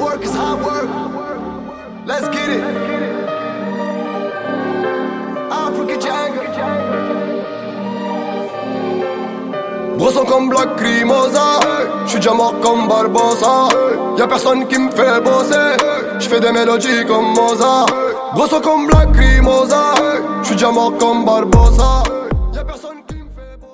work is hard work. Let's get it. Africa Jungle. Brosson comme Black Crimosa. J'suis déjà mort comme Barbosa. Y'a personne qui me fait bosser. J'fais des mélodies comme Mozart. Brosson comme Black Crimosa. J'suis déjà mort comme Barbosa.